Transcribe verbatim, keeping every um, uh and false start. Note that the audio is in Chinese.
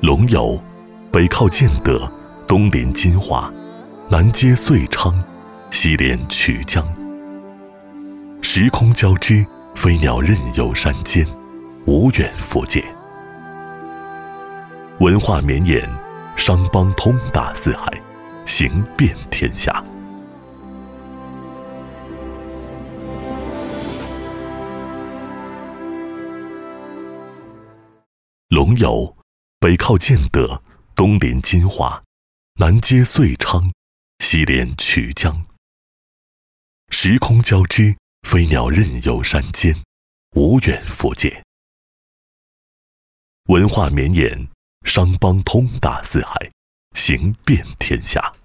龙游，北靠建德，东临金华，南接遂昌，西连曲江。时空交织，飞鸟任游山间，无远弗届。文化绵延，商邦通达四海，行遍天下。龙游，北靠建德，东临金华，南接遂昌，西连曲江。时空交织，飞鸟任游山间，无远弗届。文化绵延，商邦通达四海，行遍天下。